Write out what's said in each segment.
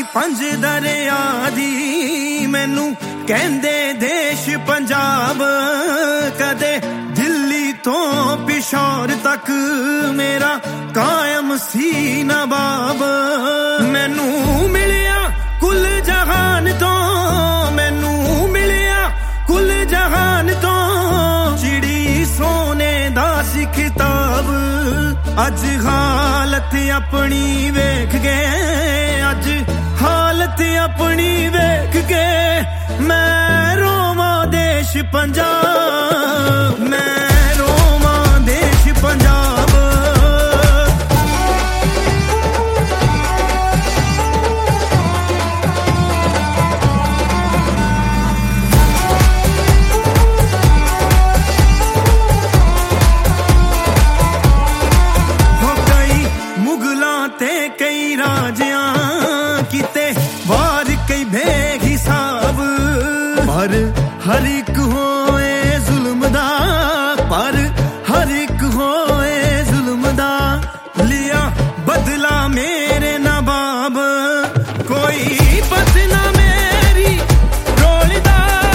पंज दरिया दी मैनू कहंदे देश पंजाब कदे दिल्ली तो पिशौर तक मेरा कायम सी नवाब मैनू मिलिया कुल जहान तो मैनू मिलिया कुल जहान तो चिड़ी सोने दा सी खिताब अज हालत अपनी वेख गए अज हालत अपनी वेख के मैं रोवां देश पंजाब मैं रोवां देश पंजाब पर हर एक होए जुल्म दा पर हर एक होए जुल्म दा लिया बदला मेरे नवाब कोई बदला मेरी रोलदा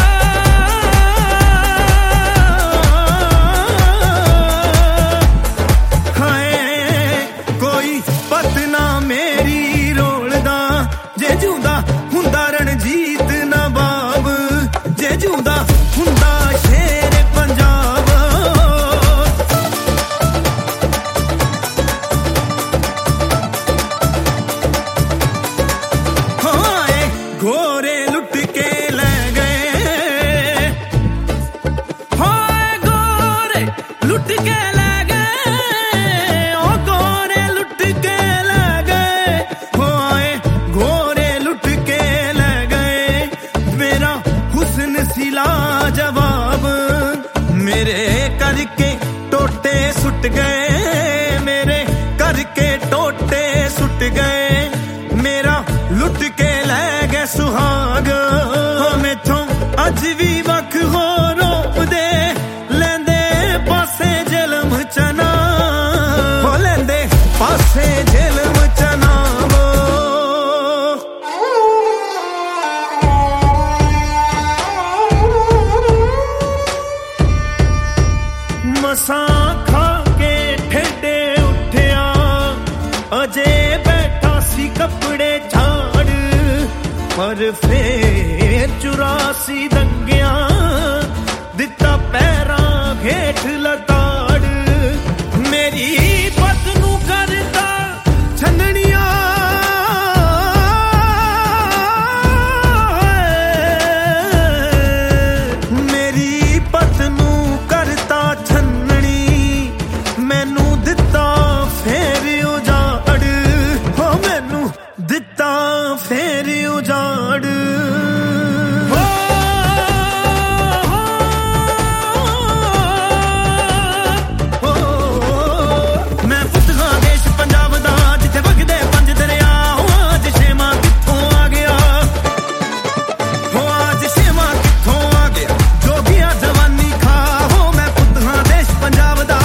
हाय कोई बदला मेरी रोलदा जे जूंदा हुंदा रणजीत नवाब जे जूंदा हुंदा शेर पंजाब हाय गोरे लुट के ले गए हाय गोरे लुट के ले गए ओ गोरे लुट के ले गए हाय गोरे लुट के ले गए मेरा हुस्न सिला जवाब मेरे करके टोटे सुट गए मेरे करके टोटे सुट गए मेरा लुट के ले गए सुहाग मैथों अज भी वख हो रोप दे लेंदे पासे जलम चना हो लेंदे पासे जलम चना मसां खा के ठेडे उठिया अजे बैठा सी कपड़े झाड़ पर फेर 84 दंगिया दिता पैरां घेठ लताड़ मेरी पत नू करदा छंदनिया मेरी पत नू करता छन्ननी मैनू दिता फेर उजाड़ हो मैनू दिता फेर उजाड़ मैं पुत्तगा देश पंजाब दा जिथे वगदे पंज दरिया आज शेमा कित्थों आ गया हो आज शेमा कित्थों आ गया जोगिया जवानी खा हो मैं पुत्तगा देश पंजाब दा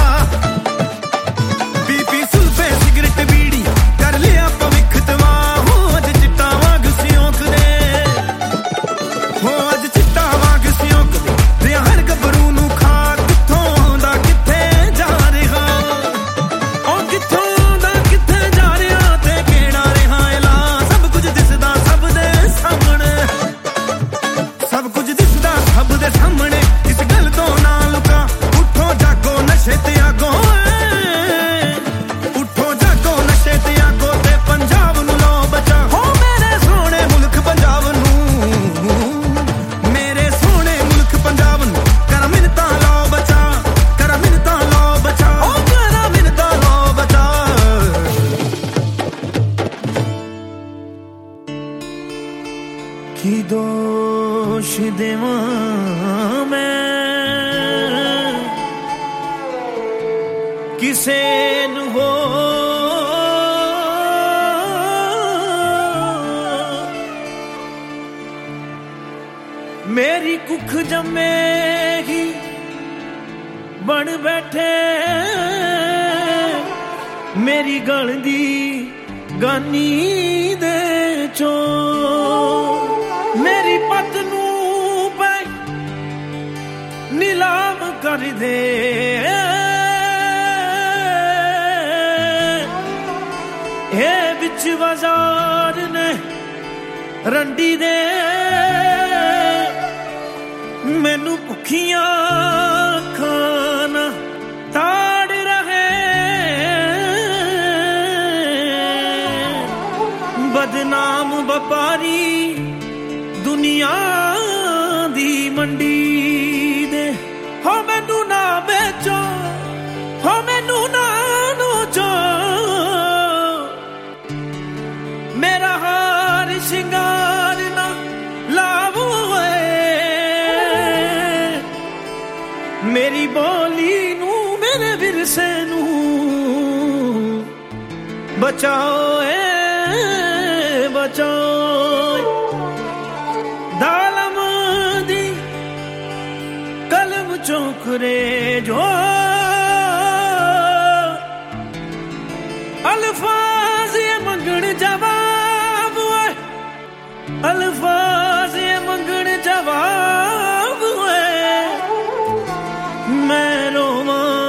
पी सुल्फे सिगरेट बीड़ी कर लिया भविख तवा हो अज चिट्टा वाग सियोंक दे हो अज चिट्टा वाग सियोंक दे रिया हर गबरू नू खा कित्थों दा किथे जा रिहा ओ कित्थों दा किथे जा रिहा ते केड़ा रिहा एला सब कुछ दिसदा सब दे सामने सब कुछ दिसदा सब दे सामने इस गल तो ना लुका उठो जागो नशे ते आगो उठो जागो नशे ते आगो ते पंजाब नू लो बचा हो मेरे सोने मुल्क पंजाब नू मेरे सोने मुल्क पंजाब नू कर मिन्नतां लो बचा कर मिन्नतां लो बचा ओ कर मिन्नतां लो बचा की दोष देवां मैं किसे नू हो मेरी कुख जमे ही बन बैठे मेरी गल दी गानी दे चो मेरी पत नू पे नीलाम कर दे हे बिच बाजार ने रंडी दे मैनू भुखियां खाना ताड़ रहे बदनाम व्यापारी दुनिया दी मंडी दे हो मैनू ना बेचो हो मैनू ना नोचो मेरा हार शिंगार ना लावो मेरी बोली नू मेरे विरसे नू बचाओ बचाओ दालम दी कलम चौकरे जो अल्फाज ये मंगण जवाब अल्फाज ये मंगण जवाब मैं रोवां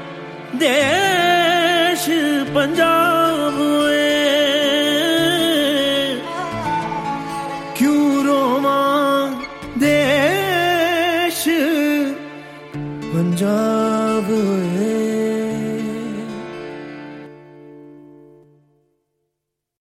देश पंजाब क्यों रोवां देश पंजाब